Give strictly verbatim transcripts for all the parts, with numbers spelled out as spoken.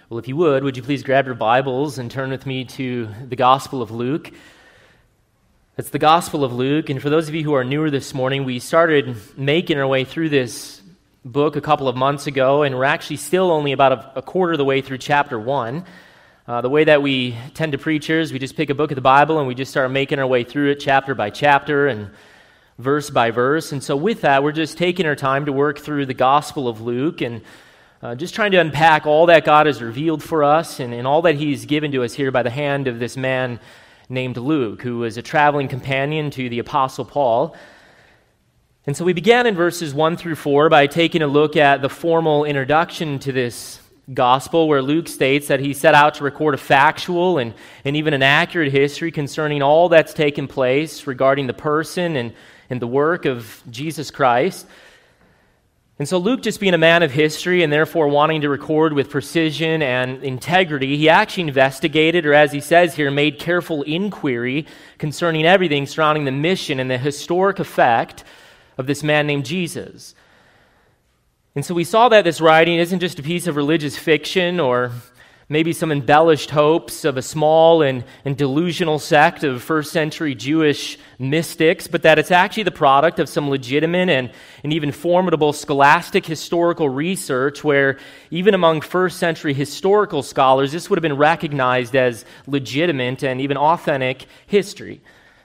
Well, if you would, would you please grab your Bibles and turn with me to the Gospel of Luke? It's the Gospel of Luke, and for those of you who are newer this morning, we started making our way through this book a couple of months ago, and we're actually still only about a, a quarter of the way through chapter one. Uh, the way that we tend to preach here is we just pick a book of the Bible and we just start making our way through it chapter by chapter and verse by verse. And so with that, we're just taking our time to work through the Gospel of Luke and Uh, just trying to unpack all that God has revealed for us and, and all that He's given to us here by the hand of this man named Luke, who was a traveling companion to the Apostle Paul. And so we began in verses one through four by taking a look at the formal introduction to this gospel, where Luke states that he set out to record a factual and, and even an accurate history concerning all that's taken place regarding the person and, and the work of Jesus Christ. And so Luke, just being a man of history and therefore wanting to record with precision and integrity, he actually investigated, or as he says here, made careful inquiry concerning everything surrounding the mission and the historic effect of this man named Jesus. And so we saw that this writing isn't just a piece of religious fiction or maybe some embellished hopes of a small and, and delusional sect of first century Jewish mystics, but that it's actually the product of some legitimate and, and even formidable scholastic historical research, where even among first century historical scholars, this would have been recognized as legitimate and even authentic history.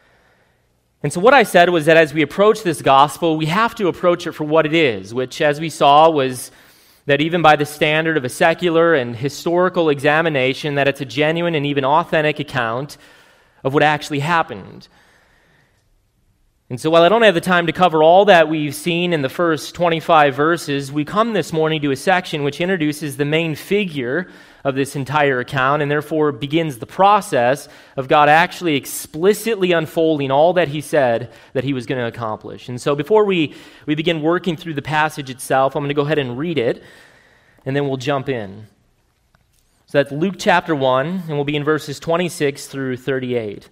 And so what I said was that as we approach this gospel, we have to approach it for what it is, which, as we saw, was that even by the standard of a secular and historical examination, that it's a genuine and even authentic account of what actually happened. And so while I don't have the time to cover all that we've seen in the first twenty-five verses, we come this morning to a section which introduces the main figure of this entire account, and therefore begins the process of God actually explicitly unfolding all that He said that He was going to accomplish. And so before we, we begin working through the passage itself, I'm going to go ahead and read it, and then we'll jump in. So that's Luke chapter one, and we'll be in verses twenty-six through thirty-eight.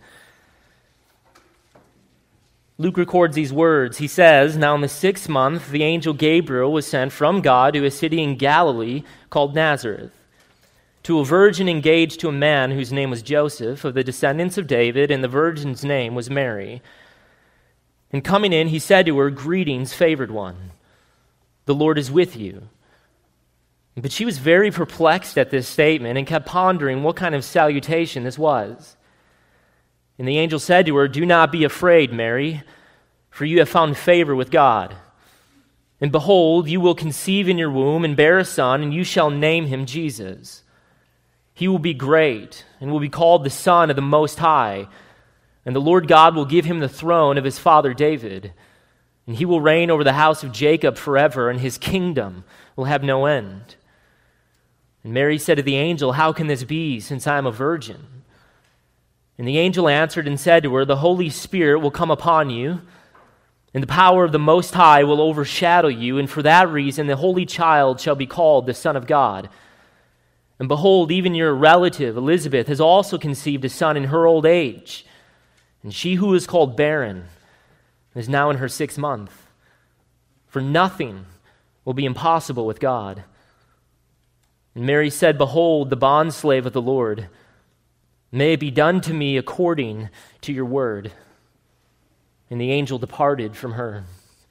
Luke records these words. He says, "Now in the sixth month, the angel Gabriel was sent from God to a city in Galilee called Nazareth, to a virgin engaged to a man whose name was Joseph, of the descendants of David, and the virgin's name was Mary. And coming in, he said to her, 'Greetings, favored one, the Lord is with you.' But she was very perplexed at this statement and kept pondering what kind of salutation this was. And the angel said to her, 'Do not be afraid, Mary, for you have found favor with God. And behold, you will conceive in your womb and bear a son, and you shall name him Jesus. He will be great and will be called the Son of the Most High. And the Lord God will give him the throne of his father David. And he will reign over the house of Jacob forever, and his kingdom will have no end.' And Mary said to the angel, 'How can this be, since I am a virgin?' And the angel answered and said to her, 'The Holy Spirit will come upon you, and the power of the Most High will overshadow you, and for that reason the Holy Child shall be called the Son of God. And behold, even your relative Elizabeth has also conceived a son in her old age, and she who is called barren is now in her sixth month. For nothing will be impossible with God.' And Mary said, 'Behold, the bondslave of the Lord. May it be done to me according to your word.' And the angel departed from her."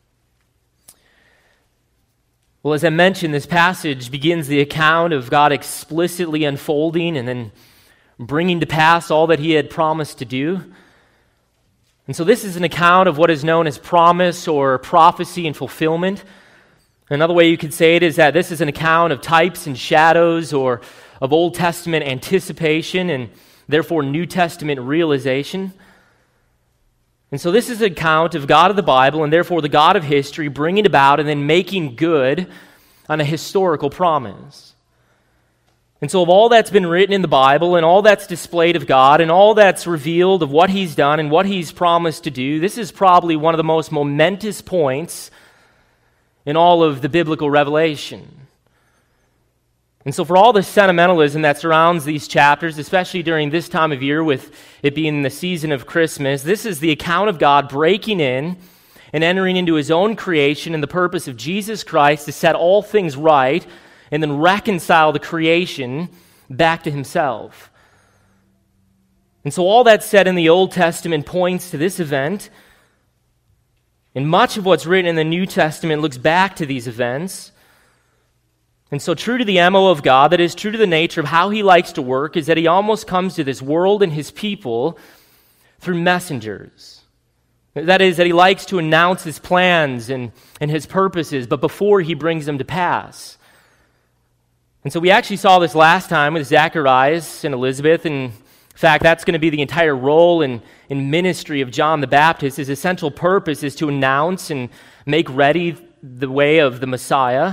Well, as I mentioned, this passage begins the account of God explicitly unfolding and then bringing to pass all that He had promised to do. And so this is an account of what is known as promise or prophecy and fulfillment. Another way you could say it is that this is an account of types and shadows, or of Old Testament anticipation and therefore New Testament realization. And so this is an account of God of the Bible, and therefore the God of history, bringing about and then making good on a historical promise. And so of all that's been written in the Bible, and all that's displayed of God, and all that's revealed of what He's done and what He's promised to do, this is probably one of the most momentous points in all of the biblical revelation. And so for all the sentimentalism that surrounds these chapters, especially during this time of year with it being the season of Christmas, this is the account of God breaking in and entering into His own creation and the purpose of Jesus Christ to set all things right and then reconcile the creation back to himself. And so all that's said in the Old Testament points to this event, and much of what's written in the New Testament looks back to these events. And so true to the M O of God, that is true to the nature of how he likes to work, is that he almost comes to this world and his people through messengers. That is, that he likes to announce his plans and, and his purposes, but before he brings them to pass. And so we actually saw this last time with Zacharias and Elizabeth, and in fact, that's going to be the entire role and, and ministry of John the Baptist. His essential purpose is to announce and make ready the way of the Messiah.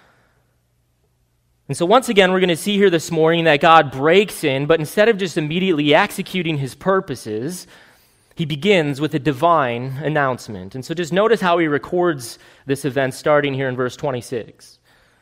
And so once again, we're going to see here this morning that God breaks in, but instead of just immediately executing his purposes, he begins with a divine announcement. And so just notice how he records this event starting here in verse twenty-six.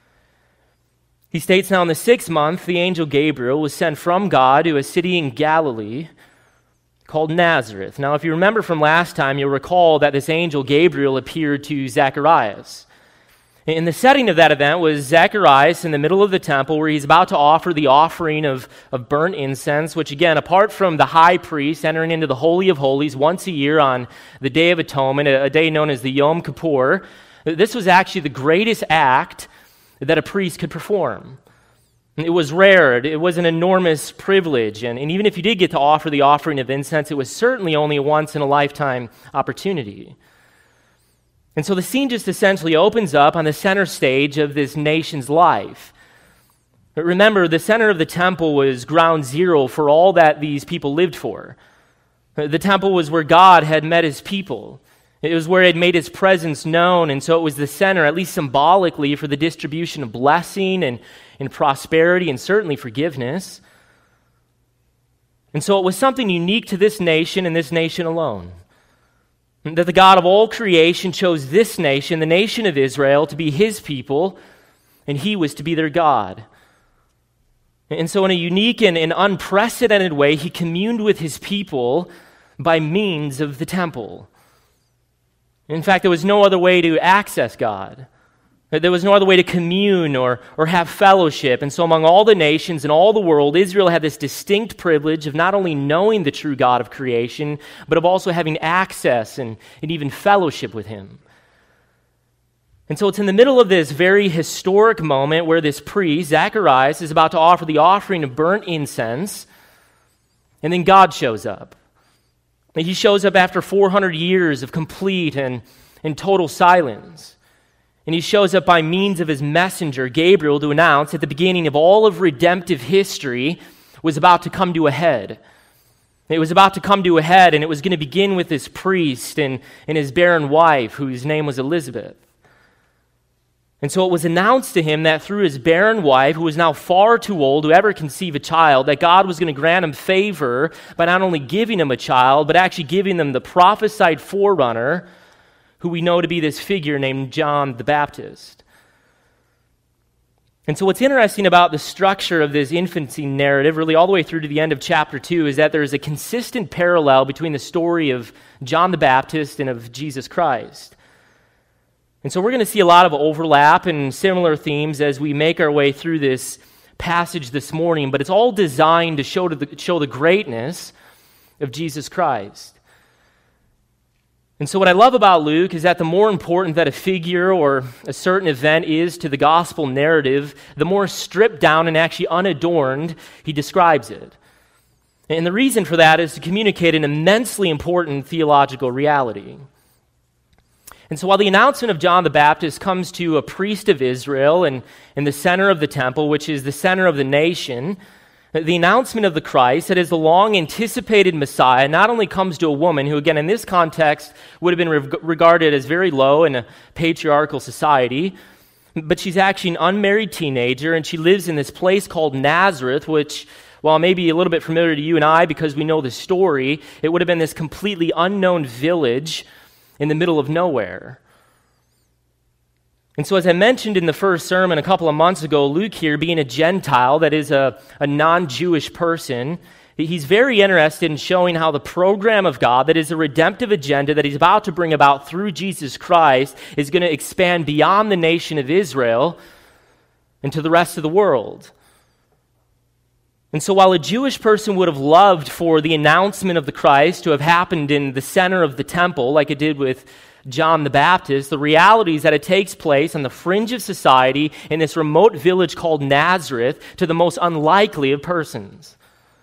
He states, "Now in the sixth month, the angel Gabriel was sent from God to a city in Galilee called Nazareth." Now, if you remember from last time, you'll recall that this angel Gabriel appeared to Zacharias. And the setting of that event was Zacharias in the middle of the temple where he's about to offer the offering of, of burnt incense, which again, apart from the high priest entering into the Holy of Holies once a year on the Day of Atonement, a, a day known as the Yom Kippur, this was actually the greatest act that a priest could perform. It was rare. It was an enormous privilege. And, and even if you did get to offer the offering of incense, it was certainly only a once-in-a-lifetime opportunity. And so the scene just essentially opens up on the center stage of this nation's life. But remember, the center of the temple was ground zero for all that these people lived for. The temple was where God had met his people. It was where he had made his presence known, and so it was the center, at least symbolically, for the distribution of blessing and, and prosperity and certainly forgiveness. And so it was something unique to this nation and this nation alone. That the God of all creation chose this nation, the nation of Israel, to be his people, and he was to be their God. And so in a unique and, and unprecedented way, he communed with his people by means of the temple. In fact, there was no other way to access God. There was no other way to commune or, or have fellowship. And so among all the nations in all the world, Israel had this distinct privilege of not only knowing the true God of creation, but of also having access and, and even fellowship with him. And so it's in the middle of this very historic moment where this priest, Zacharias, is about to offer the offering of burnt incense, and then God shows up. And he shows up after four hundred years of complete and, and total silence. And he shows up by means of his messenger, Gabriel, to announce that the beginning of all of redemptive history was about to come to a head. It was about to come to a head, and it was going to begin with this priest and, and his barren wife, whose name was Elizabeth. And so it was announced to him that through his barren wife, who was now far too old to ever conceive a child, that God was going to grant him favor by not only giving him a child, but actually giving them the prophesied forerunner, who we know to be this figure named John the Baptist. And so what's interesting about the structure of this infancy narrative, really all the way through to the end of chapter two, is that there is a consistent parallel between the story of John the Baptist and of Jesus Christ. And so we're going to see a lot of overlap and similar themes as we make our way through this passage this morning, but it's all designed to show, to the, show the greatness of Jesus Christ. And so what I love about Luke is that the more important that a figure or a certain event is to the gospel narrative, the more stripped down and actually unadorned he describes it. And the reason for that is to communicate an immensely important theological reality. And so while the announcement of John the Baptist comes to a priest of Israel and in the center of the temple, which is the center of the nation, the announcement of the Christ, that is the long-anticipated Messiah, not only comes to a woman who, again, in this context, would have been re- regarded as very low in a patriarchal society, but she's actually an unmarried teenager, and she lives in this place called Nazareth, which, while maybe a little bit familiar to you and I because we know the story, it would have been this completely unknown village in the middle of nowhere. And so as I mentioned in the first sermon a couple of months ago, Luke here, being a Gentile, that is a, a non-Jewish person, he's very interested in showing how the program of God, that is a redemptive agenda that he's about to bring about through Jesus Christ, is going to expand beyond the nation of Israel and to the rest of the world. And so while a Jewish person would have loved for the announcement of the Christ to have happened in the center of the temple, like it did with John the Baptist, the reality is that it takes place on the fringe of society in this remote village called Nazareth to the most unlikely of persons.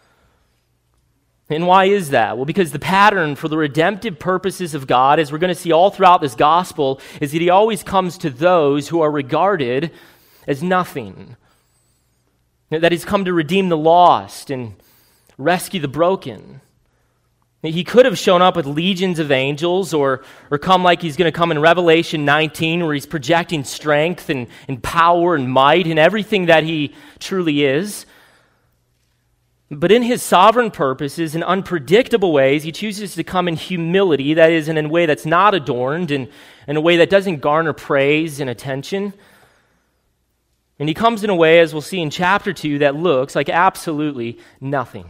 And why is that? Well, because the pattern for the redemptive purposes of God, as we're going to see all throughout this gospel, is that he always comes to those who are regarded as nothing. That he's come to redeem the lost and rescue the broken. He could have shown up with legions of angels or, or come like he's going to come in Revelation nineteen, where he's projecting strength and, and power and might and everything that he truly is. But in his sovereign purposes, in unpredictable ways, he chooses to come in humility, that is, in a way that's not adorned and in a way that doesn't garner praise and attention. And he comes in a way, as we'll see in chapter two, that looks like absolutely nothing.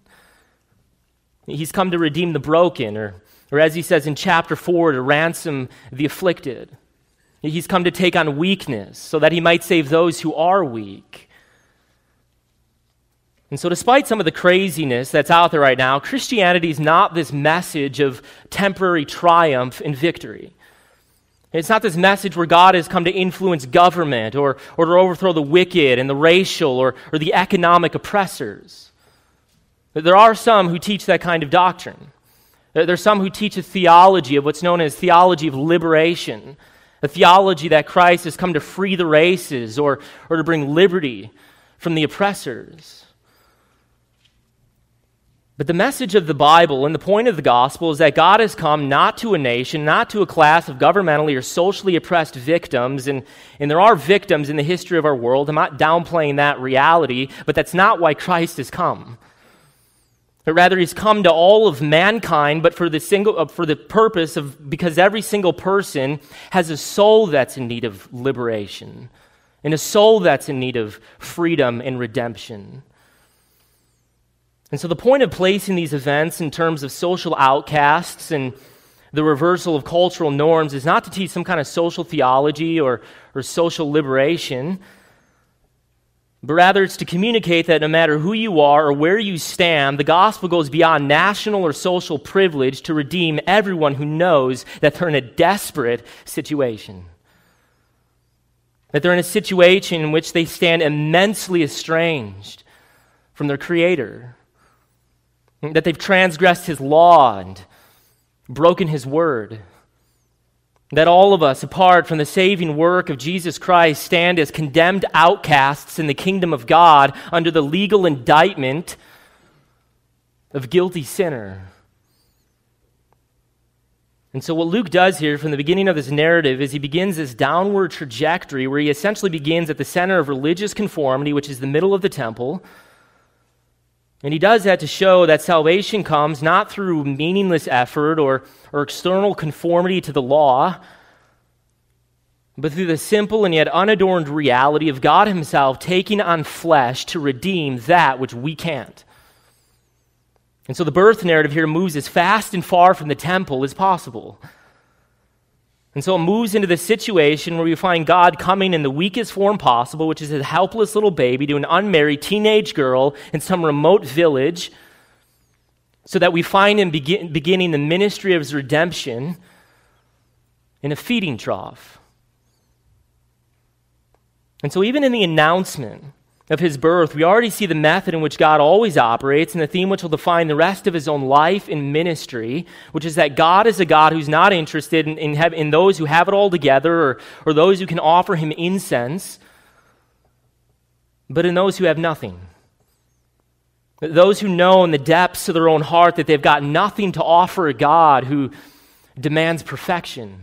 He's come to redeem the broken, or, or as he says in chapter four, to ransom the afflicted. He's come to take on weakness so that he might save those who are weak. And so despite some of the craziness that's out there right now, Christianity is not this message of temporary triumph and victory. It's not this message where God has come to influence government or, or to overthrow the wicked and the racial or, or the economic oppressors. There are some who teach that kind of doctrine. There's some who teach a theology of what's known as theology of liberation, a theology that Christ has come to free the races or, or to bring liberty from the oppressors. But the message of the Bible and the point of the gospel is that God has come not to a nation, not to a class of governmentally or socially oppressed victims, and, and there are victims in the history of our world. I'm not downplaying that reality, but that's not why Christ has come. But rather, he's come to all of mankind, but for the single, uh, for the purpose of, because every single person has a soul that's in need of liberation, and a soul that's in need of freedom and redemption. And so the point of placing these events in terms of social outcasts and the reversal of cultural norms is not to teach some kind of social theology or, or social liberation, but rather it's to communicate that no matter who you are or where you stand, the gospel goes beyond national or social privilege to redeem everyone who knows that they're in a desperate situation. That they're in a situation in which they stand immensely estranged from their Creator. That they've transgressed his law and broken his word. That all of us, apart from the saving work of Jesus Christ, stand as condemned outcasts in the kingdom of God under the legal indictment of guilty sinner. And so what Luke does here from the beginning of this narrative is he begins this downward trajectory where he essentially begins at the center of religious conformity, which is the middle of the temple. And he does that to show that salvation comes not through meaningless effort or, or external conformity to the law, but through the simple and yet unadorned reality of God himself taking on flesh to redeem that which we can't. And so the birth narrative here moves as fast and far from the temple as possible. And so it moves into this situation where we find God coming in the weakest form possible, which is a helpless little baby to an unmarried teenage girl in some remote village, so that we find him begin, beginning the ministry of his redemption in a feeding trough. And so even in the announcement of his birth, we already see the method in which God always operates and the theme which will define the rest of his own life and ministry, which is that God is a God who's not interested in, in, have, in those who have it all together or, or those who can offer him incense, but in those who have nothing. Those who know in the depths of their own heart that they've got nothing to offer a God who demands perfection.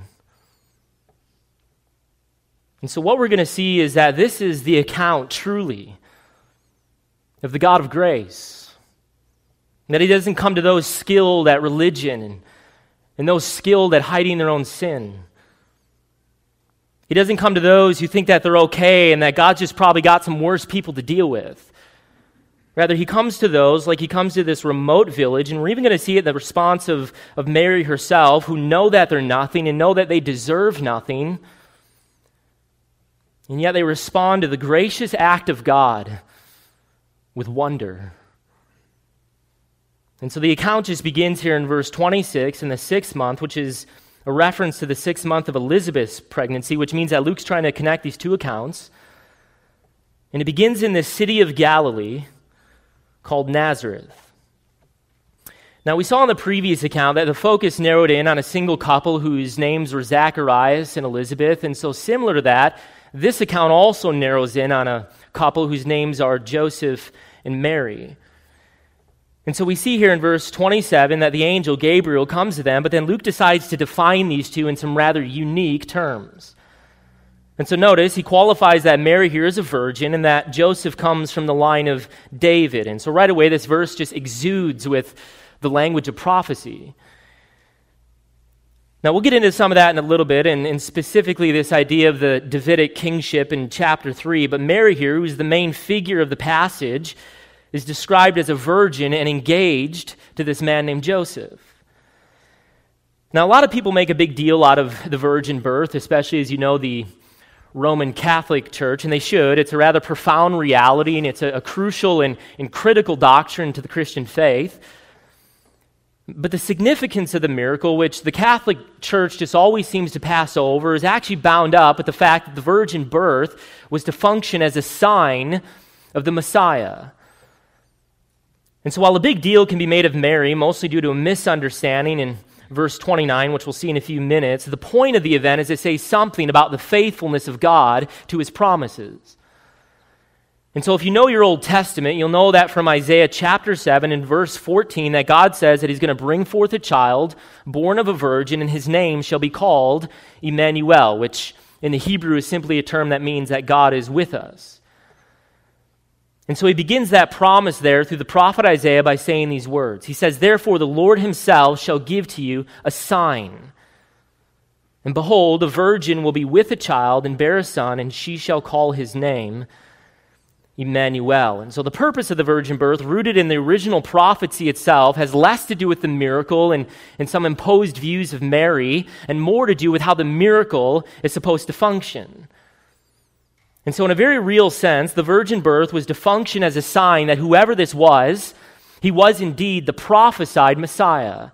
And so what we're going to see is that this is the account, truly, of the God of grace. That he doesn't come to those skilled at religion and, and those skilled at hiding their own sin. He doesn't come to those who think that they're okay and that God just probably got some worse people to deal with. Rather, he comes to those like he comes to this remote village, and we're even going to see it in the response of, of Mary herself, who know that they're nothing and know that they deserve nothing. And yet they respond to the gracious act of God with wonder. And so the account just begins here in verse twenty-six in the sixth month, which is a reference to the sixth month of Elizabeth's pregnancy, which means that Luke's trying to connect these two accounts. And it begins in the city of Galilee called Nazareth. Now, we saw in the previous account that the focus narrowed in on a single couple whose names were Zacharias and Elizabeth. And so similar to that, this account also narrows in on a couple whose names are Joseph and Mary. And so we see here in verse twenty-seven that the angel Gabriel comes to them, but then Luke decides to define these two in some rather unique terms. And so notice, he qualifies that Mary here is a virgin and that Joseph comes from the line of David. And so right away, this verse just exudes with the language of prophecy. Now, we'll get into some of that in a little bit, and, and specifically this idea of the Davidic kingship in chapter three. But Mary here, who is the main figure of the passage, is described as a virgin and engaged to this man named Joseph. Now, a lot of people make a big deal out of the virgin birth, especially as you know the Roman Catholic Church, and they should. It's a rather profound reality, and it's a, a crucial and, and critical doctrine to the Christian faith. But the significance of the miracle, which the Catholic Church just always seems to pass over, is actually bound up with the fact that the virgin birth was to function as a sign of the Messiah. And so while a big deal can be made of Mary, mostly due to a misunderstanding in verse twenty-nine, which we'll see in a few minutes, the point of the event is to say something about the faithfulness of God to his promises. And so if you know your Old Testament, you'll know that from Isaiah chapter seven and verse fourteen that God says that he's going to bring forth a child born of a virgin, and his name shall be called Emmanuel, which in the Hebrew is simply a term that means that God is with us. And so he begins that promise there through the prophet Isaiah by saying these words. He says, "Therefore the Lord himself shall give to you a sign. And behold, a virgin will be with a child and bear a son, and she shall call his name Emmanuel." And so the purpose of the virgin birth, rooted in the original prophecy itself, has less to do with the miracle and, and some imposed views of Mary, and more to do with how the miracle is supposed to function. And so in a very real sense, the virgin birth was to function as a sign that whoever this was, he was indeed the prophesied Messiah.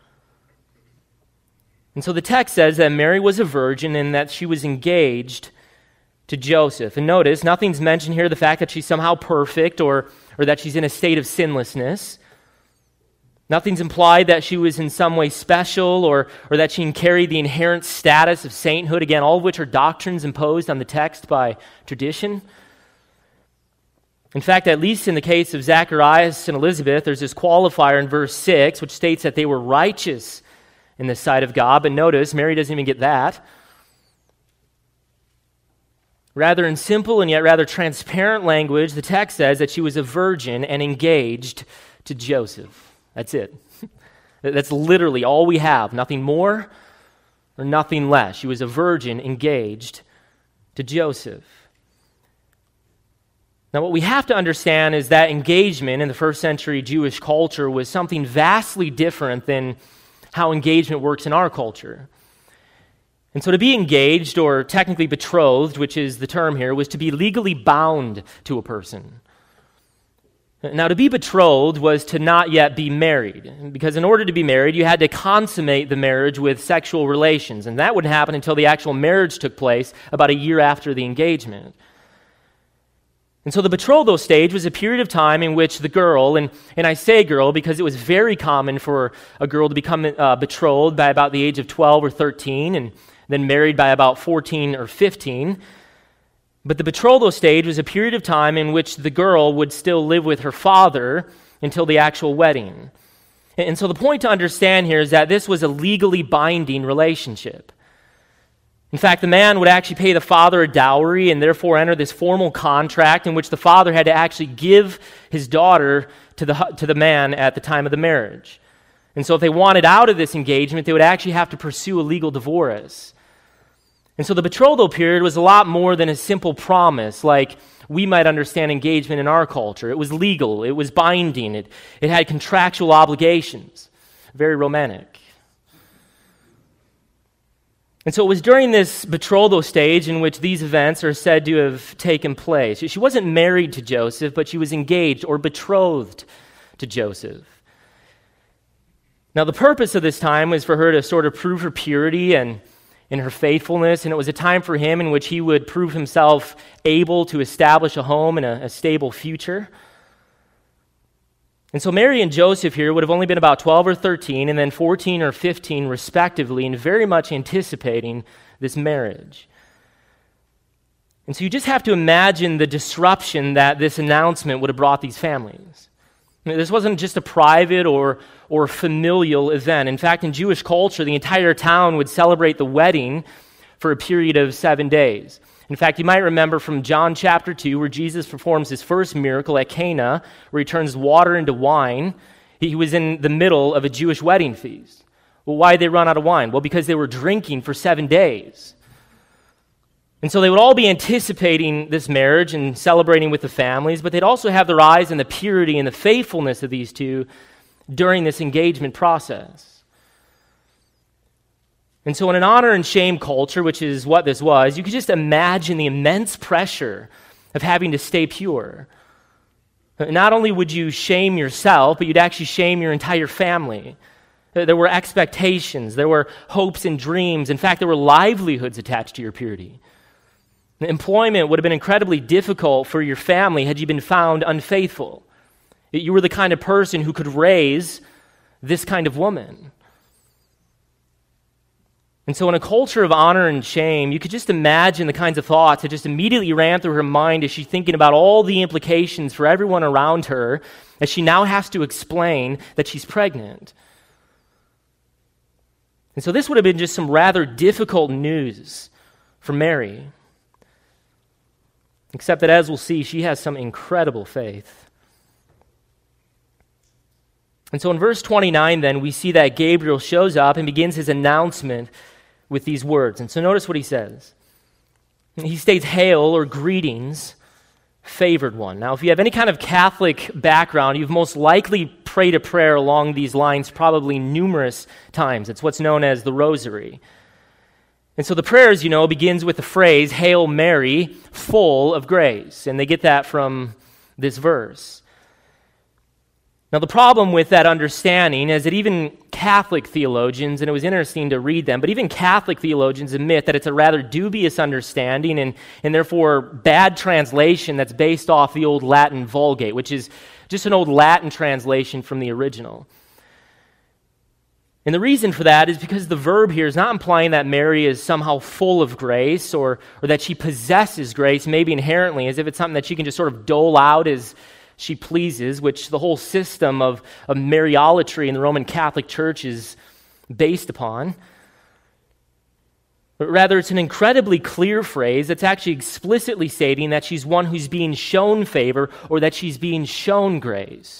And so the text says that Mary was a virgin and that she was engaged to Joseph. And notice, nothing's mentioned here the fact that she's somehow perfect or, or that she's in a state of sinlessness. Nothing's implied that she was in some way special or, or that she can carry the inherent status of sainthood, again, all of which are doctrines imposed on the text by tradition. In fact, at least in the case of Zacharias and Elizabeth, there's this qualifier in verse six, which states that they were righteous in the sight of God. But notice, Mary doesn't even get that. Rather, in simple and yet rather transparent language, the text says that she was a virgin and engaged to Joseph. That's it. That's literally all we have. Nothing more or nothing less. She was a virgin engaged to Joseph. Now, what we have to understand is that engagement in the first century Jewish culture was something vastly different than how engagement works in our culture. And so to be engaged, or technically betrothed, which is the term here, was to be legally bound to a person. Now, to be betrothed was to not yet be married, because in order to be married, you had to consummate the marriage with sexual relations, and that wouldn't happen until the actual marriage took place about a year after the engagement. And so the betrothal stage was a period of time in which the girl, and, and I say girl because it was very common for a girl to become uh, betrothed by about the age of twelve or thirteen, and then married by about fourteen or fifteen. But the betrothal stage was a period of time in which the girl would still live with her father until the actual wedding. And so the point to understand here is that this was a legally binding relationship. In fact, the man would actually pay the father a dowry and therefore enter this formal contract in which the father had to actually give his daughter to the, to the man at the time of the marriage. And so if they wanted out of this engagement, they would actually have to pursue a legal divorce. And so the betrothal period was a lot more than a simple promise, like we might understand engagement in our culture. It was legal, it was binding, it, it had contractual obligations. Very romantic. And so it was during this betrothal stage in which these events are said to have taken place. She wasn't married to Joseph, but she was engaged or betrothed to Joseph. Now, the purpose of this time was for her to sort of prove her purity and in her faithfulness, and it was a time for him in which he would prove himself able to establish a home and a, a stable future. And so Mary and Joseph here would have only been about twelve or thirteen, and then fourteen or fifteen respectively, and very much anticipating this marriage. And so you just have to imagine the disruption that this announcement would have brought these families. I mean, this wasn't just a private or, or familial event. In fact, in Jewish culture, the entire town would celebrate the wedding for a period of seven days. In fact, you might remember from John chapter two, where Jesus performs his first miracle at Cana, where he turns water into wine. He was in the middle of a Jewish wedding feast. Well, why did they run out of wine? Well, because they were drinking for seven days. And so they would all be anticipating this marriage and celebrating with the families, but they'd also have their eyes on the purity and the faithfulness of these two during this engagement process. And so in an honor and shame culture, which is what this was, you could just imagine the immense pressure of having to stay pure. Not only would you shame yourself, but you'd actually shame your entire family. There were expectations, there were hopes and dreams. In fact, there were livelihoods attached to your purity. Employment would have been incredibly difficult for your family had you been found unfaithful. You were the kind of person who could raise this kind of woman. And so in a culture of honor and shame, you could just imagine the kinds of thoughts that just immediately ran through her mind as she's thinking about all the implications for everyone around her as she now has to explain that she's pregnant. And so this would have been just some rather difficult news for Mary. Except that, as we'll see, she has some incredible faith. And so in verse twenty-nine, then, we see that Gabriel shows up and begins his announcement with these words. And so notice what he says. He states, "Hail," or greetings, favored one. Now, if you have any kind of Catholic background, you've most likely prayed a prayer along these lines probably numerous times. It's what's known as the Rosary. And so the prayer, as you know, begins with the phrase, "Hail Mary, full of grace." And they get that from this verse. Now, the problem with that understanding is that even Catholic theologians, and it was interesting to read them, but even Catholic theologians admit that it's a rather dubious understanding and, and therefore bad translation that's based off the old Latin Vulgate, which is just an old Latin translation from the original. And the reason for that is because the verb here is not implying that Mary is somehow full of grace or, or that she possesses grace, maybe inherently, as if it's something that she can just sort of dole out as she pleases, which the whole system of, of Mariolatry in the Roman Catholic Church is based upon. But rather, it's an incredibly clear phrase that's actually explicitly stating that she's one who's being shown favor or that she's being shown grace.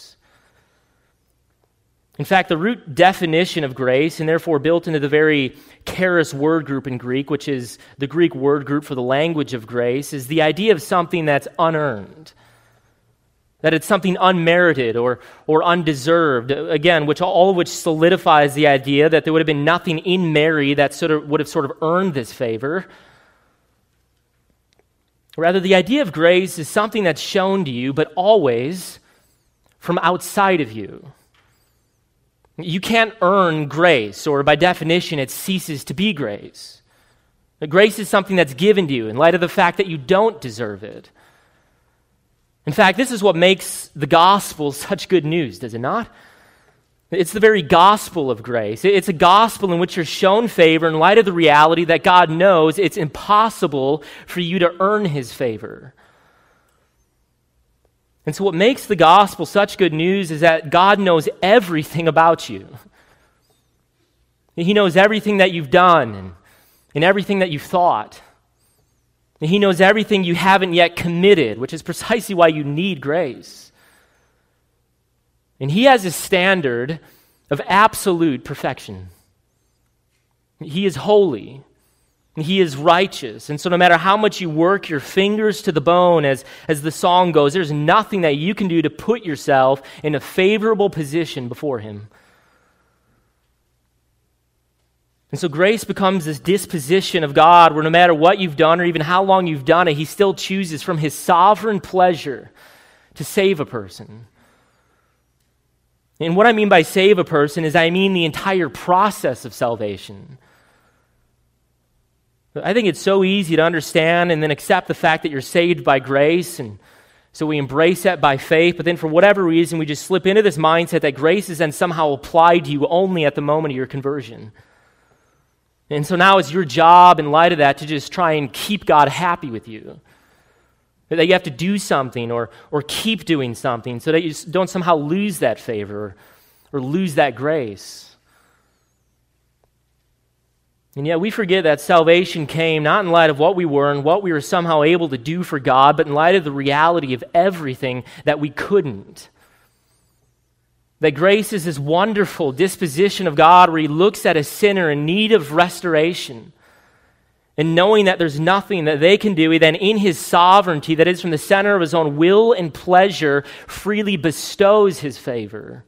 In fact, the root definition of grace, and therefore built into the very charis word group in Greek, which is the Greek word group for the language of grace, is the idea of something that's unearned, that it's something unmerited or, or undeserved, again, which all of which solidifies the idea that there would have been nothing in Mary that sort of would have sort of earned this favor. Rather, the idea of grace is something that's shown to you, but always from outside of you. You can't earn grace, or by definition, it ceases to be grace. Grace is something that's given to you in light of the fact that you don't deserve it. In fact, this is what makes the gospel such good news, does it not? It's the very gospel of grace. It's a gospel in which you're shown favor in light of the reality that God knows it's impossible for you to earn his favor. And so what makes the gospel such good news is that God knows everything about you. He knows everything that you've done and, and everything that you've thought. And he knows everything you haven't yet committed, which is precisely why you need grace. And he has a standard of absolute perfection. He is holy. He is righteous. And so no matter how much you work your fingers to the bone, as, as the song goes, there's nothing that you can do to put yourself in a favorable position before him. And so grace becomes this disposition of God where no matter what you've done or even how long you've done it, he still chooses from his sovereign pleasure to save a person. And what I mean by save a person is I mean the entire process of salvation. I think it's so easy to understand and then accept the fact that you're saved by grace, and so we embrace that by faith, but then for whatever reason we just slip into this mindset that grace is then somehow applied to you only at the moment of your conversion. And so now it's your job in light of that to just try and keep God happy with you. That you have to do something or, or keep doing something so that you don't somehow lose that favor or, or lose that grace. And yet we forget that salvation came not in light of what we were and what we were somehow able to do for God, but in light of the reality of everything that we couldn't. That grace is this wonderful disposition of God where he looks at a sinner in need of restoration. And knowing that there's nothing that they can do, he then in his sovereignty, that is from the center of his own will and pleasure, freely bestows his favor.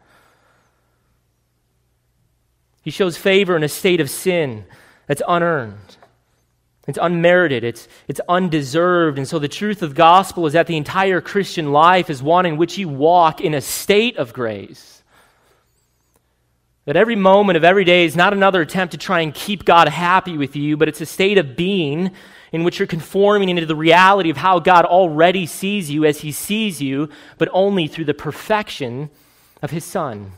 He shows favor in a state of sin that's unearned. It's unmerited. It's, it's undeserved. And so the truth of the gospel is that the entire Christian life is one in which you walk in a state of grace. That every moment of every day is not another attempt to try and keep God happy with you, but it's a state of being in which you're conforming into the reality of how God already sees you as he sees you, but only through the perfection of his Son.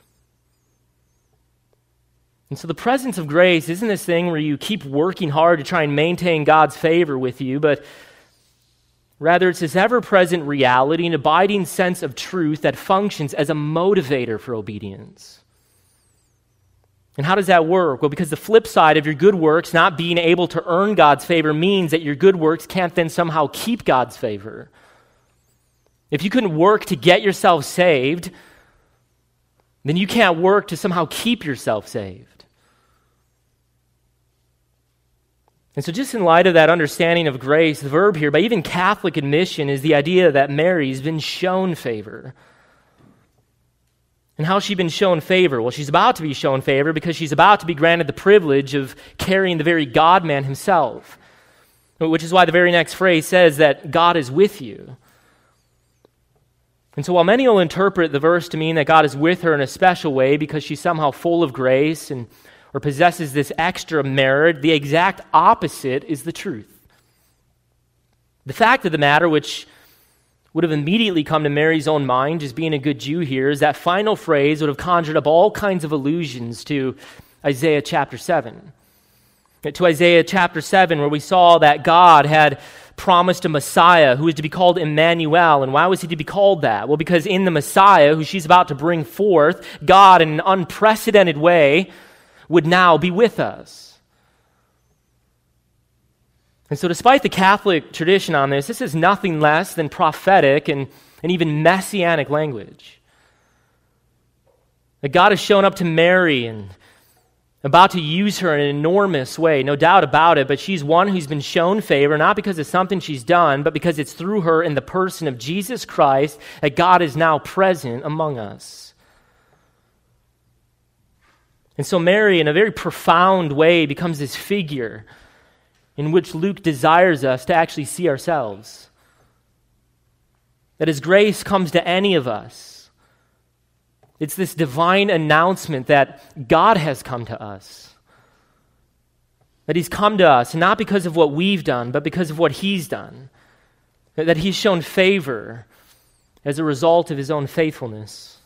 And so the presence of grace isn't this thing where you keep working hard to try and maintain God's favor with you, but rather it's this ever-present reality, an abiding sense of truth that functions as a motivator for obedience. And how does that work? Well, because the flip side of your good works not being able to earn God's favor means that your good works can't then somehow keep God's favor. If you couldn't work to get yourself saved, then you can't work to somehow keep yourself saved. And so just in light of that understanding of grace, the verb here, by even Catholic admission, is the idea that Mary's been shown favor. And how's she been shown favor? Well, she's about to be shown favor because she's about to be granted the privilege of carrying the very God-man himself, which is why the very next phrase says that God is with you. And so while many will interpret the verse to mean that God is with her in a special way because she's somehow full of grace and or possesses this extra merit, the exact opposite is the truth. The fact of the matter, which would have immediately come to Mary's own mind, just being a good Jew here, is that final phrase would have conjured up all kinds of allusions to Isaiah chapter seven. To Isaiah chapter seven, where we saw that God had promised a Messiah who was to be called Emmanuel. And why was he to be called that? Well, because in the Messiah, who she's about to bring forth, God in an unprecedented way would now be with us. And so despite the Catholic tradition on this, this is nothing less than prophetic and, and even messianic language. That God has shown up to Mary and about to use her in an enormous way, no doubt about it, but she's one who's been shown favor, not because of something she's done, but because it's through her in the person of Jesus Christ that God is now present among us. And so Mary, in a very profound way, becomes this figure in which Luke desires us to actually see ourselves. That as grace comes to any of us, it's this divine announcement that God has come to us. That he's come to us, not because of what we've done, but because of what he's done. That he's shown favor as a result of his own faithfulness.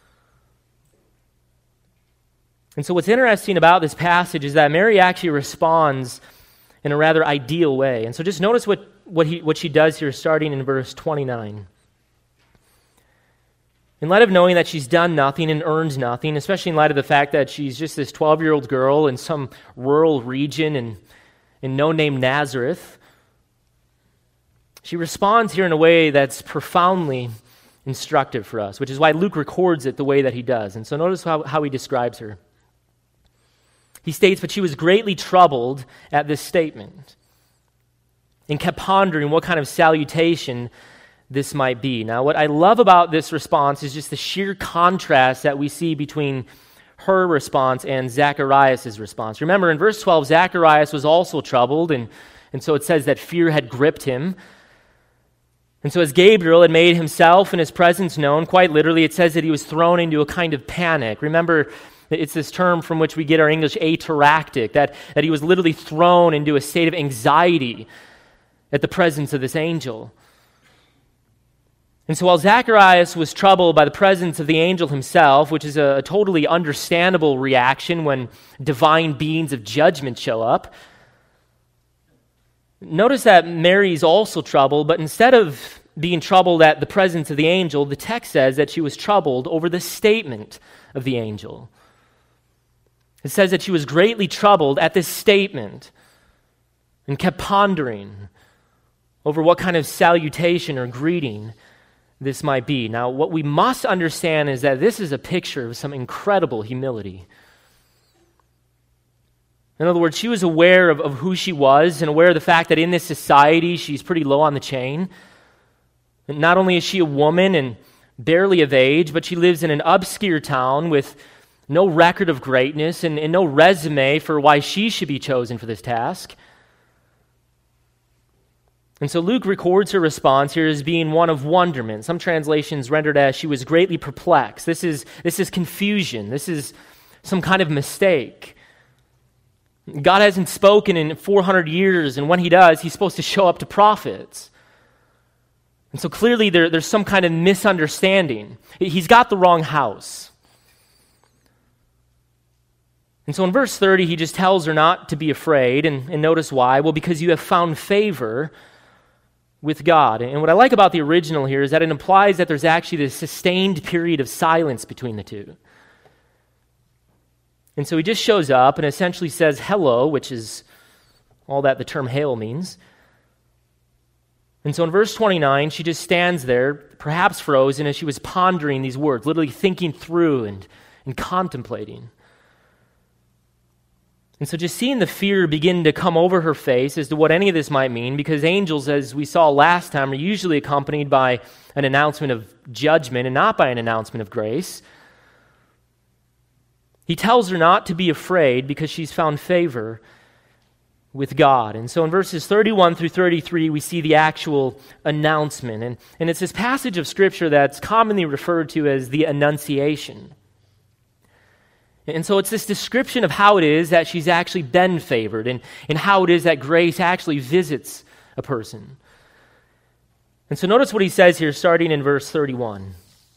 And so what's interesting about this passage is that Mary actually responds in a rather ideal way. And so just notice what, what, he, what she does here starting in verse twenty-nine. In light of knowing that she's done nothing and earned nothing, especially in light of the fact that she's just this twelve-year-old girl in some rural region in, in no-name Nazareth, she responds here in a way that's profoundly instructive for us, which is why Luke records it the way that he does. And so notice how, how he describes her. He states, but she was greatly troubled at this statement and kept pondering what kind of salutation this might be. Now, what I love about this response is just the sheer contrast that we see between her response and Zacharias' response. Remember, in verse twelve, Zacharias was also troubled, and, and so it says that fear had gripped him. And so as Gabriel had made himself and his presence known, quite literally, it says that he was thrown into a kind of panic. Remember, it's this term from which we get our English ataractic, that, that he was literally thrown into a state of anxiety at the presence of this angel. And so while Zacharias was troubled by the presence of the angel himself, which is a, a totally understandable reaction when divine beings of judgment show up, notice that Mary's also troubled, but instead of being troubled at the presence of the angel, the text says that she was troubled over the statement of the angel. It says that she was greatly troubled at this statement and kept pondering over what kind of salutation or greeting this might be. Now, what we must understand is that this is a picture of some incredible humility. In other words, she was aware of, of who she was and aware of the fact that in this society she's pretty low on the chain. And not only is she a woman and barely of age, but she lives in an obscure town with no record of greatness and, and no resume for why she should be chosen for this task. And so Luke records her response here as being one of wonderment. Some translations rendered as she was greatly perplexed. This is, this is confusion. This is some kind of mistake. God hasn't spoken in four hundred years, and when he does, he's supposed to show up to prophets. And so clearly there, there's some kind of misunderstanding. He's got the wrong house. And so in verse thirty, he just tells her not to be afraid, and, and notice why. Well, because you have found favor with God. And what I like about the original here is that it implies that there's actually this sustained period of silence between the two. And so he just shows up and essentially says hello, which is all that the term hail means. And so in verse twenty-nine, she just stands there, perhaps frozen, as she was pondering these words, literally thinking through and, and contemplating. And so just seeing the fear begin to come over her face as to what any of this might mean, because angels, as we saw last time, are usually accompanied by an announcement of judgment and not by an announcement of grace. He tells her not to be afraid because she's found favor with God. And so in verses thirty-one through thirty-three, we see the actual announcement. And, and it's this passage of Scripture that's commonly referred to as the Annunciation. And so it's this description of how it is that she's actually been favored and, and how it is that grace actually visits a person. And so notice what he says here starting in verse thirty-one.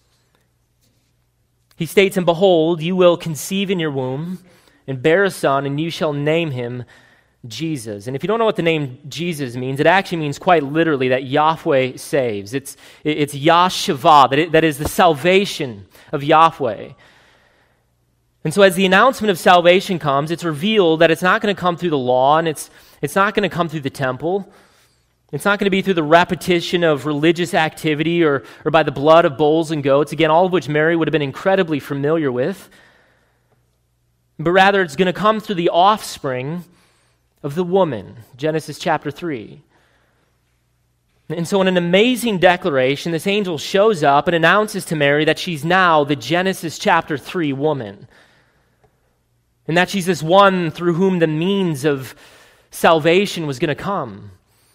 He states, "And behold, you will conceive in your womb and bear a son, and you shall name him Jesus." And if you don't know what the name Jesus means, it actually means quite literally that Yahweh saves. It's, it's Yahshua, that, it, that is the salvation of Yahweh. And so as the announcement of salvation comes, it's revealed that it's not going to come through the law, and it's, it's not going to come through the temple. It's not going to be through the repetition of religious activity or, or by the blood of bulls and goats, again, all of which Mary would have been incredibly familiar with. But rather, it's going to come through the offspring of the woman, Genesis chapter three. And so in an amazing declaration, this angel shows up and announces to Mary that she's now the Genesis chapter three woman. And that she's this one through whom the means of salvation was going to come.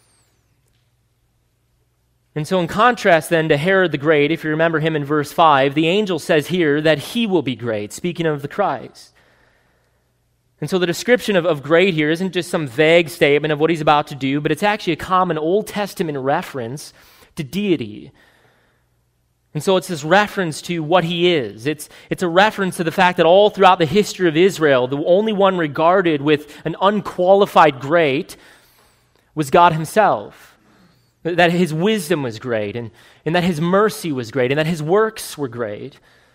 And so in contrast then to Herod the Great, if you remember him in verse five, the angel says here that he will be great, speaking of the Christ. And so the description of, of great here isn't just some vague statement of what he's about to do, but it's actually a common Old Testament reference to deity. And so it's this reference to what he is. It's, it's a reference to the fact that all throughout the history of Israel, the only one regarded with an unqualified great was God himself. That his wisdom was great, and, and that his mercy was great, and that his works were great.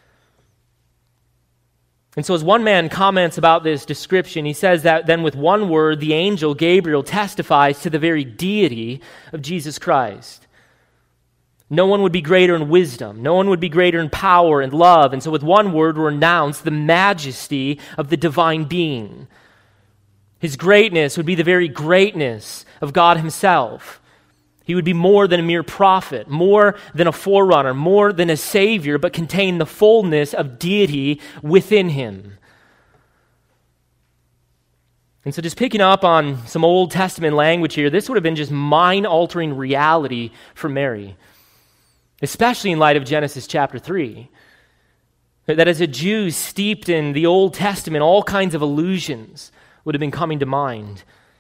And so as one man comments about this description, he says that then with one word, the angel Gabriel testifies to the very deity of Jesus Christ. No one would be greater in wisdom. No one would be greater in power and love. And so with one word, we're announced the majesty of the divine being. His greatness would be the very greatness of God himself. He would be more than a mere prophet, more than a forerunner, more than a savior, but contain the fullness of deity within him. And so just picking up on some Old Testament language here, this would have been just mind-altering reality for Mary, especially in light of Genesis chapter three. That as a Jew steeped in the Old Testament, all kinds of illusions would have been coming to mind.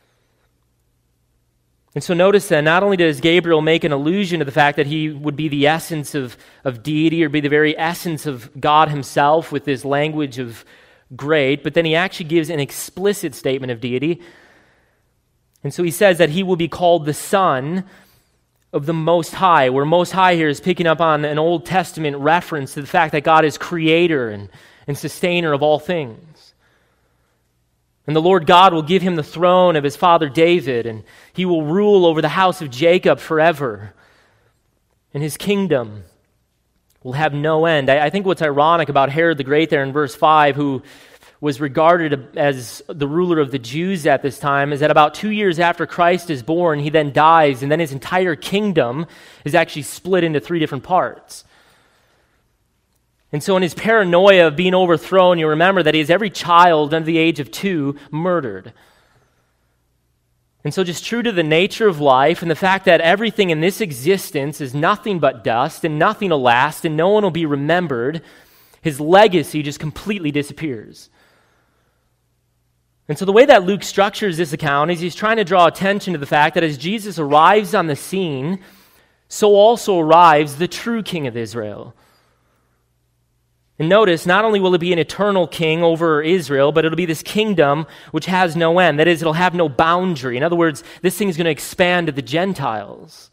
And so notice that not only does Gabriel make an allusion to the fact that he would be the essence of, of deity or be the very essence of God himself with this language of great, but then he actually gives an explicit statement of deity. And so he says that he will be called the Son of the Most High, where Most High here is picking up on an Old Testament reference to the fact that God is creator and, and sustainer of all things. And the Lord God will give him the throne of his father David, and he will rule over the house of Jacob forever. And his kingdom will have no end. I, I think what's ironic about Herod the Great there in verse five, who was regarded as the ruler of the Jews at this time, is that about two years after Christ is born, he then dies, and then his entire kingdom is actually split into three different parts. And so in his paranoia of being overthrown, you remember that he has every child under the age of two murdered. And so just true to the nature of life and the fact that everything in this existence is nothing but dust and nothing will last and no one will be remembered, his legacy just completely disappears. And so the way that Luke structures this account is he's trying to draw attention to the fact that as Jesus arrives on the scene, so also arrives the true King of Israel. And notice, not only will it be an eternal king over Israel, but it'll be this kingdom which has no end. That is, it'll have no boundary. In other words, this thing is going to expand to the Gentiles.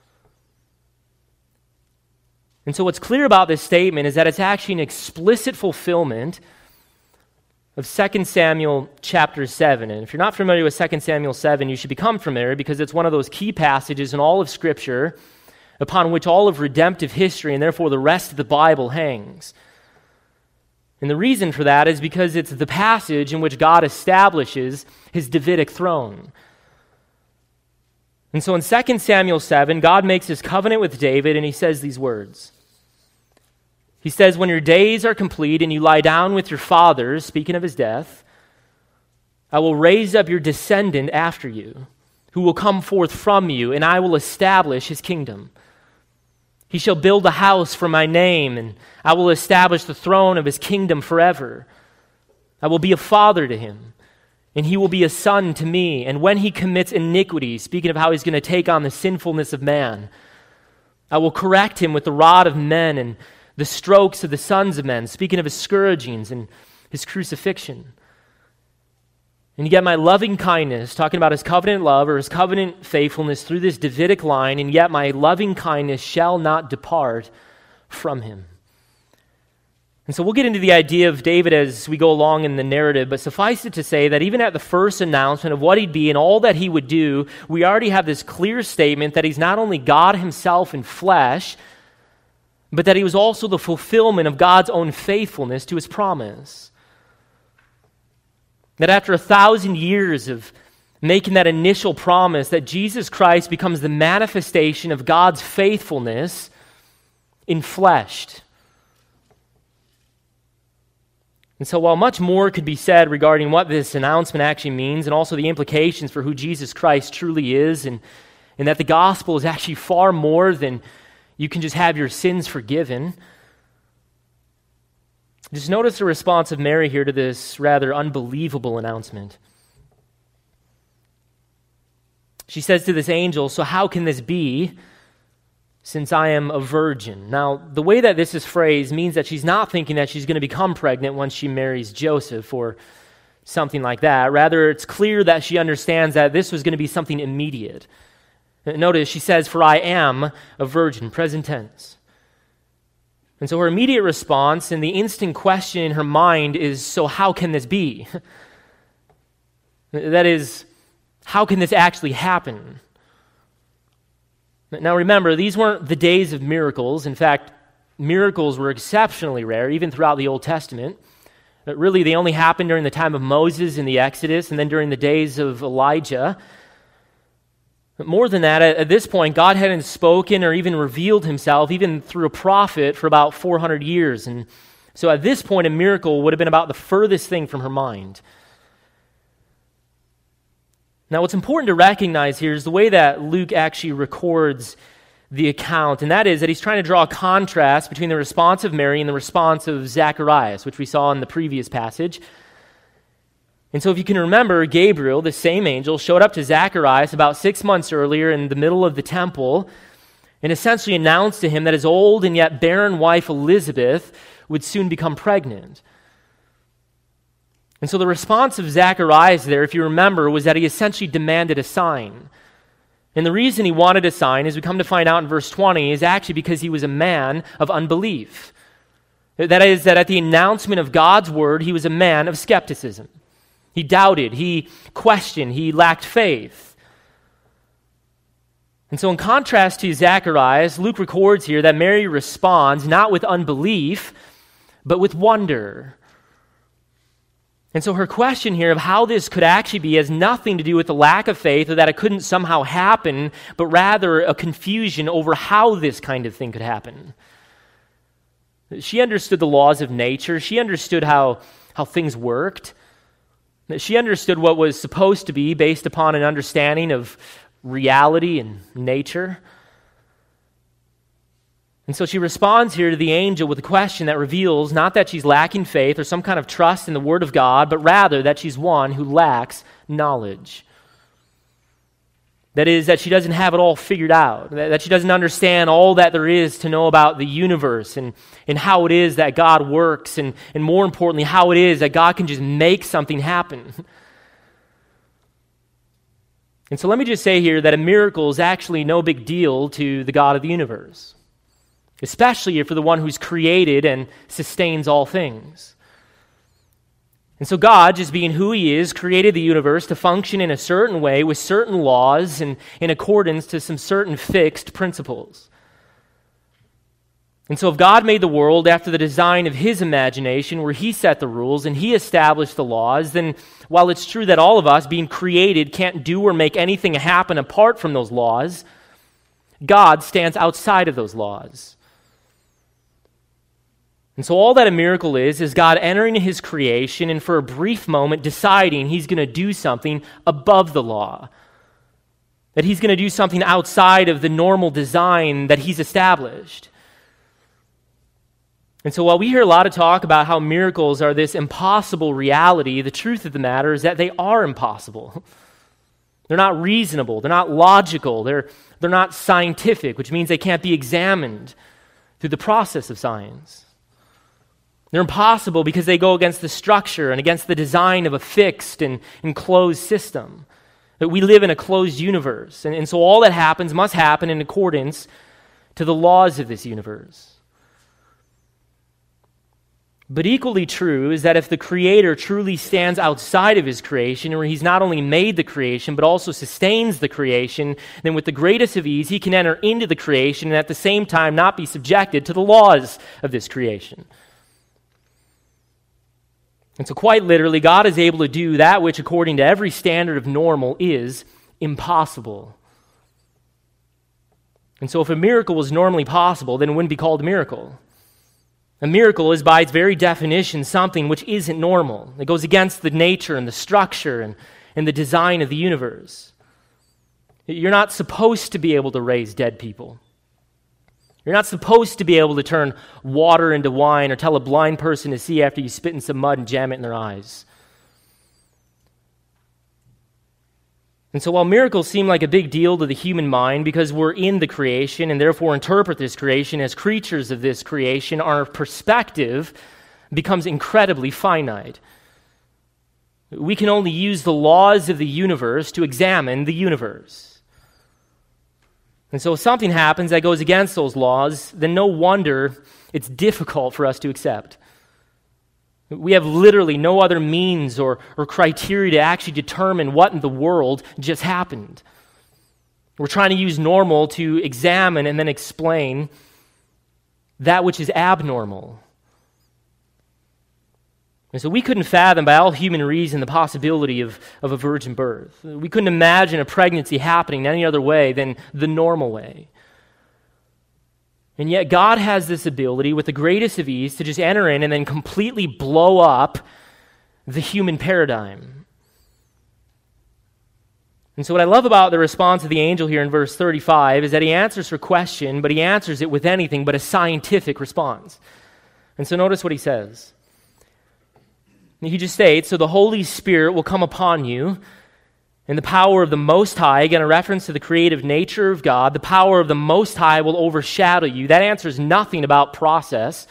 And so what's clear about this statement is that it's actually an explicit fulfillment of Second Samuel chapter seven. And if you're not familiar with Second Samuel seven, you should become familiar because it's one of those key passages in all of Scripture upon which all of redemptive history and therefore the rest of the Bible hangs. And the reason for that is because it's the passage in which God establishes his Davidic throne. And so in Second Samuel seven, God makes his covenant with David and he says these words. He says, when your days are complete and you lie down with your fathers, speaking of his death, I will raise up your descendant after you, who will come forth from you, and I will establish his kingdom. He shall build a house for my name, and I will establish the throne of his kingdom forever. I will be a father to him, and he will be a son to me. And when he commits iniquity, speaking of how he's going to take on the sinfulness of man, I will correct him with the rod of men and the strokes of the sons of men, speaking of his scourgings and his crucifixion. And you get my loving kindness, talking about his covenant love or his covenant faithfulness through this Davidic line, and yet my loving kindness shall not depart from him. And so we'll get into the idea of David as we go along in the narrative, but suffice it to say that even at the first announcement of what he'd be and all that he would do, we already have this clear statement that he's not only God himself in flesh, but that he was also the fulfillment of God's own faithfulness to his promise. That after a thousand years of making that initial promise, that Jesus Christ becomes the manifestation of God's faithfulness enfleshed. And so while much more could be said regarding what this announcement actually means and also the implications for who Jesus Christ truly is, and, and that the gospel is actually far more than you can just have your sins forgiven, just notice the response of Mary here to this rather unbelievable announcement. She says to this angel, "So how can this be, since I am a virgin?" Now, the way that this is phrased means that she's not thinking that she's going to become pregnant once she marries Joseph or something like that. Rather, it's clear that she understands that this was going to be something immediate. Notice she says, "For I am a virgin," present tense. And so her immediate response and the instant question in her mind is, so how can this be? That is, how can this actually happen? Now remember, these weren't the days of miracles. In fact, miracles were exceptionally rare, even throughout the Old Testament. But really, they only happened during the time of Moses in the Exodus and then during the days of Elijah. But more than that, at this point, God hadn't spoken or even revealed himself, even through a prophet, for about four hundred years. And so at this point, a miracle would have been about the furthest thing from her mind. Now, what's important to recognize here is the way that Luke actually records the account, and that is that he's trying to draw a contrast between the response of Mary and the response of Zacharias, which we saw in the previous passage. And so if you can remember, Gabriel, the same angel, showed up to Zacharias about six months earlier in the middle of the temple and essentially announced to him that his old and yet barren wife Elizabeth would soon become pregnant. And so the response of Zacharias there, if you remember, was that he essentially demanded a sign. And the reason he wanted a sign, as we come to find out in verse twenty, is actually because he was a man of unbelief. That is, that at the announcement of God's word, he was a man of skepticism. He doubted, he questioned, he lacked faith. And so in contrast to Zacharias, Luke records here that Mary responds not with unbelief, but with wonder. And so her question here of how this could actually be has nothing to do with the lack of faith or that it couldn't somehow happen, but rather a confusion over how this kind of thing could happen. She understood the laws of nature. She understood how, how things worked. She understood what was supposed to be based upon an understanding of reality and nature. And so she responds here to the angel with a question that reveals not that she's lacking faith or some kind of trust in the Word of God, but rather that she's one who lacks knowledge. That is, that she doesn't have it all figured out, that she doesn't understand all that there is to know about the universe and, and how it is that God works, and, and more importantly, how it is that God can just make something happen. And so let me just say here that a miracle is actually no big deal to the God of the universe, especially for the one who's created and sustains all things. And so God, just being who he is, created the universe to function in a certain way with certain laws and in accordance to some certain fixed principles. And so if God made the world after the design of his imagination, where he set the rules and he established the laws, then while it's true that all of us, being created, can't do or make anything happen apart from those laws, God stands outside of those laws. And so all that a miracle is, is God entering his creation and for a brief moment deciding he's going to do something above the law. That he's going to do something outside of the normal design that he's established. And so while we hear a lot of talk about how miracles are this impossible reality, the truth of the matter is that they are impossible. They're not reasonable. They're not logical. They're, they're not scientific, which means they can't be examined through the process of science. They're impossible because they go against the structure and against the design of a fixed and enclosed system. That we live in a closed universe, and, and so all that happens must happen in accordance to the laws of this universe. But equally true is that if the Creator truly stands outside of his creation, where he's not only made the creation, but also sustains the creation, then with the greatest of ease, he can enter into the creation and at the same time not be subjected to the laws of this creation. And so quite literally, God is able to do that which, according to every standard of normal, is impossible. And so if a miracle was normally possible, then it wouldn't be called a miracle. A miracle is, by its very definition, something which isn't normal. It goes against the nature and the structure and, and the design of the universe. You're not supposed to be able to raise dead people. You're not supposed to be able to turn water into wine or tell a blind person to see after you spit in some mud and jam it in their eyes. And so while miracles seem like a big deal to the human mind because we're in the creation and therefore interpret this creation as creatures of this creation, our perspective becomes incredibly finite. We can only use the laws of the universe to examine the universe. And so if something happens that goes against those laws, then no wonder it's difficult for us to accept. We have literally no other means or, or criteria to actually determine what in the world just happened. We're trying to use normal to examine and then explain that which is abnormal. And so we couldn't fathom by all human reason the possibility of, of a virgin birth. We couldn't imagine a pregnancy happening any other way than the normal way. And yet God has this ability with the greatest of ease to just enter in and then completely blow up the human paradigm. And so what I love about the response of the angel here in verse thirty-five is that he answers her question, but he answers it with anything but a scientific response. And so notice what he says. He just states, so the Holy Spirit will come upon you, and the power of the Most High, again a reference to the creative nature of God, the power of the Most High will overshadow you. That answers nothing about process.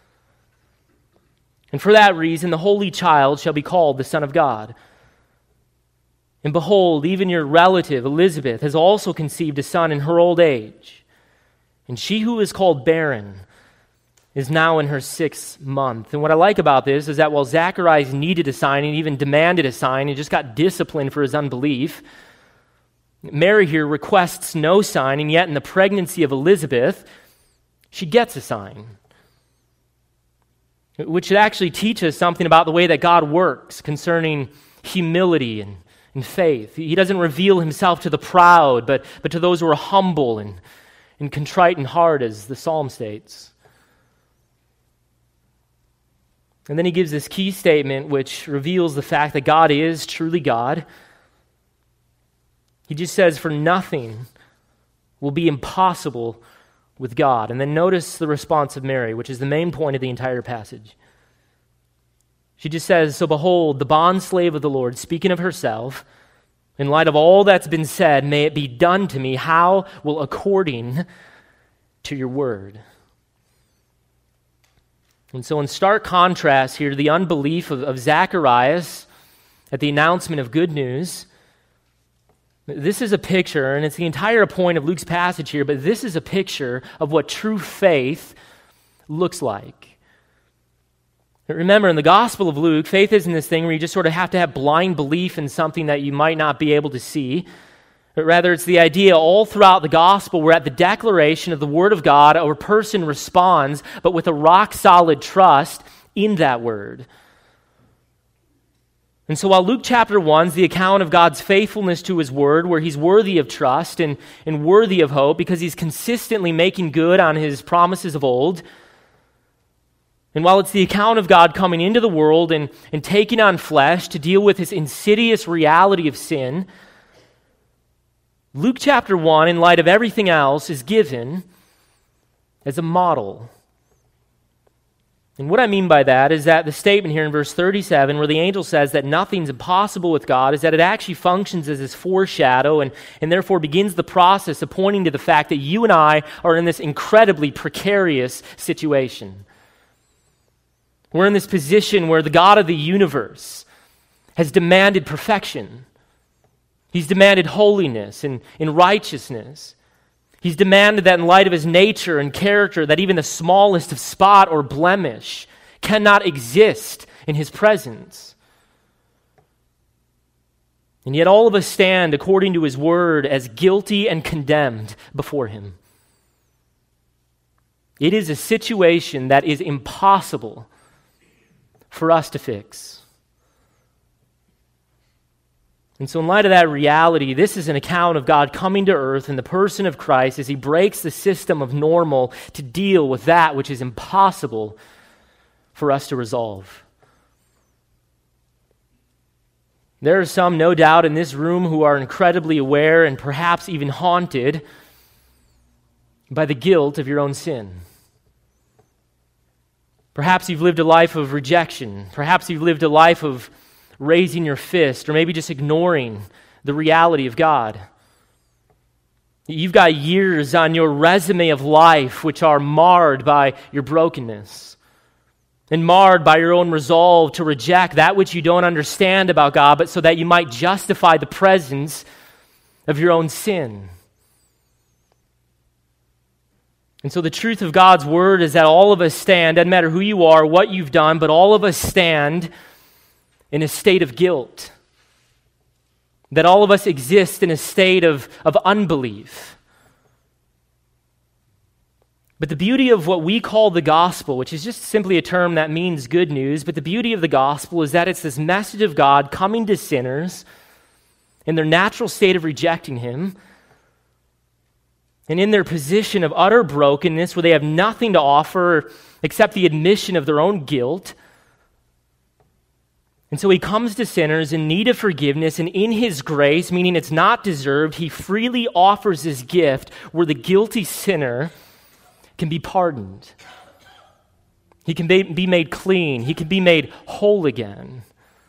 And for that reason, the Holy Child shall be called the Son of God. And behold, even your relative Elizabeth has also conceived a son in her old age. And she who is called barren is now in her sixth month. And what I like about this is that while Zacharias needed a sign and even demanded a sign and just got disciplined for his unbelief, Mary here requests no sign, and yet in the pregnancy of Elizabeth, she gets a sign, which should actually teach us something about the way that God works concerning humility and in faith. He doesn't reveal himself to the proud, but, but to those who are humble and, and contrite in heart, as the psalm states. And then he gives this key statement which reveals the fact that God is truly God. He just says, for nothing will be impossible with God. And then notice the response of Mary, which is the main point of the entire passage. She just says, so behold, the bondslave of the Lord, speaking of herself, in light of all that's been said, may it be done to me. How? Well, according to your word. And so in stark contrast here to the unbelief of, of Zacharias at the announcement of good news, this is a picture, and it's the entire point of Luke's passage here, but this is a picture of what true faith looks like. Remember, in the Gospel of Luke, faith isn't this thing where you just sort of have to have blind belief in something that you might not be able to see. But rather, it's the idea all throughout the Gospel where at the declaration of the Word of God, a person responds, but with a rock-solid trust in that Word. And so while Luke chapter one is the account of God's faithfulness to His Word, where He's worthy of trust and, and worthy of hope because He's consistently making good on His promises of old, and while it's the account of God coming into the world and, and taking on flesh to deal with this insidious reality of sin, Luke chapter one, in light of everything else, is given as a model. And what I mean by that is that the statement here in verse thirty-seven, where the angel says that nothing's impossible with God, is that it actually functions as this foreshadow and, and therefore begins the process of pointing to the fact that you and I are in this incredibly precarious situation. We're in this position where the God of the universe has demanded perfection. He's demanded holiness and, and righteousness. He's demanded that in light of his nature and character, that even the smallest of spot or blemish cannot exist in his presence. And yet all of us stand, according to his word, as guilty and condemned before him. It is a situation that is impossible for us to fix. And so in light of that reality, this is an account of God coming to earth in the person of Christ as he breaks the system of normal to deal with that which is impossible for us to resolve. There are some, no doubt, in this room who are incredibly aware and perhaps even haunted by the guilt of your own sin. Perhaps you've lived a life of rejection. Perhaps you've lived a life of raising your fist, or maybe just ignoring the reality of God. You've got years on your resume of life which are marred by your brokenness and marred by your own resolve to reject that which you don't understand about God, but so that you might justify the presence of your own sin. And so the truth of God's word is that all of us stand, doesn't matter who you are, what you've done, but all of us stand in a state of guilt. That all of us exist in a state of, of unbelief. But the beauty of what we call the gospel, which is just simply a term that means good news, but the beauty of the gospel is that it's this message of God coming to sinners in their natural state of rejecting him, and in their position of utter brokenness where they have nothing to offer except the admission of their own guilt. And so he comes to sinners in need of forgiveness, and in his grace, meaning it's not deserved, he freely offers his gift where the guilty sinner can be pardoned. He can be made clean. He can be made whole again.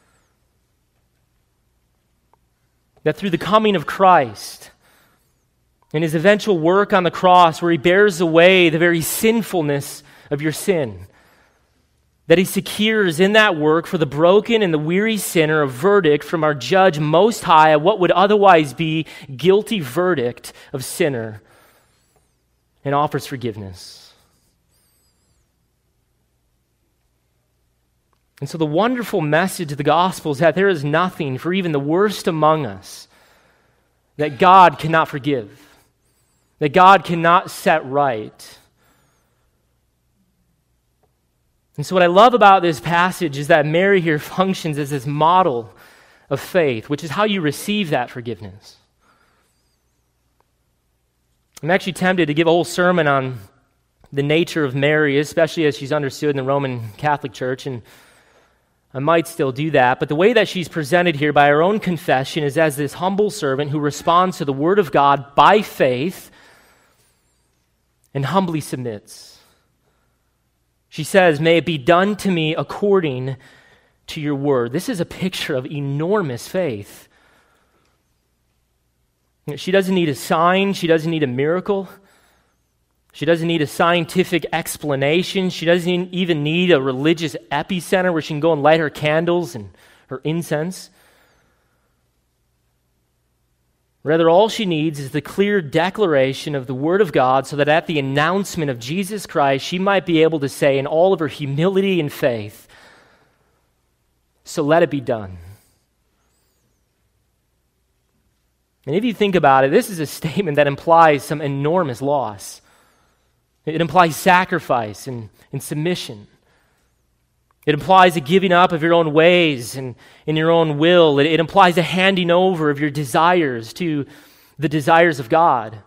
That through the coming of Christ and his eventual work on the cross, where he bears away the very sinfulness of your sin, that he secures in that work for the broken and the weary sinner a verdict from our judge most high of what would otherwise be guilty verdict of sinner, and offers forgiveness. And so the wonderful message of the gospel is that there is nothing for even the worst among us that God cannot forgive, that God cannot set right. And so what I love about this passage is that Mary here functions as this model of faith, which is how you receive that forgiveness. I'm actually tempted to give a whole sermon on the nature of Mary, especially as she's understood in the Roman Catholic Church, and I might still do that. But the way that she's presented here by her own confession is as this humble servant who responds to the Word of God by faith and humbly submits. She says, "May it be done to me according to your word." This is a picture of enormous faith. She doesn't need a sign. She doesn't need a miracle. She doesn't need a scientific explanation. She doesn't even need a religious epicenter where she can go and light her candles and her incense. Rather, all she needs is the clear declaration of the Word of God so that at the announcement of Jesus Christ, she might be able to say in all of her humility and faith, "So let it be done." And if you think about it, this is a statement that implies some enormous loss. It implies sacrifice and, and submission. It implies a giving up of your own ways and in your own will. It, it implies a handing over of your desires to the desires of God.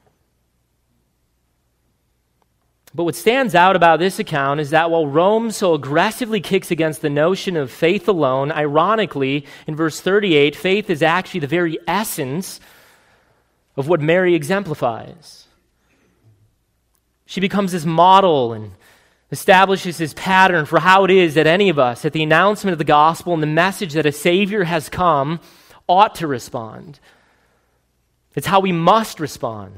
But what stands out about this account is that while Rome so aggressively kicks against the notion of faith alone, ironically, in verse thirty-eight, faith is actually the very essence of what Mary exemplifies. She becomes this model and establishes this pattern for how it is that any of us, at the announcement of the gospel and the message that a Savior has come, ought to respond. It's how we must respond.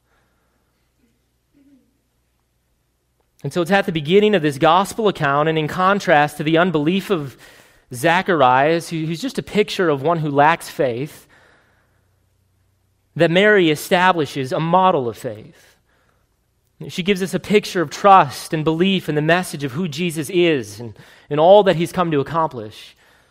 And so it's at the beginning of this gospel account, and in contrast to the unbelief of Zacharias, who's just a picture of one who lacks faith, that Mary establishes a model of faith. She gives us a picture of trust and belief in the message of who Jesus is and, and all that he's come to accomplish.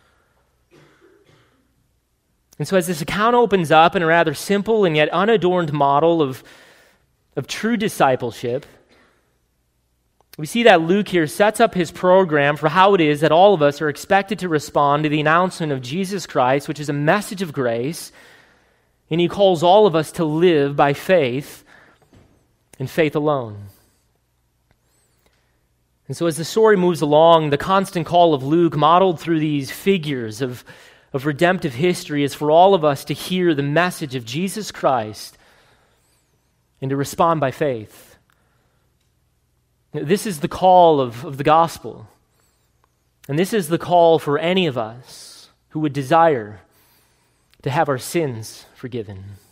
And so as this account opens up in a rather simple and yet unadorned model of, of true discipleship, we see that Luke here sets up his program for how it is that all of us are expected to respond to the announcement of Jesus Christ, which is a message of grace, and he calls all of us to live by faith and faith alone. And so as the story moves along, the constant call of Luke, modeled through these figures of, of redemptive history, is for all of us to hear the message of Jesus Christ and to respond by faith. This is the call of, of the gospel. And this is the call for any of us who would desire to have our sins forgiven.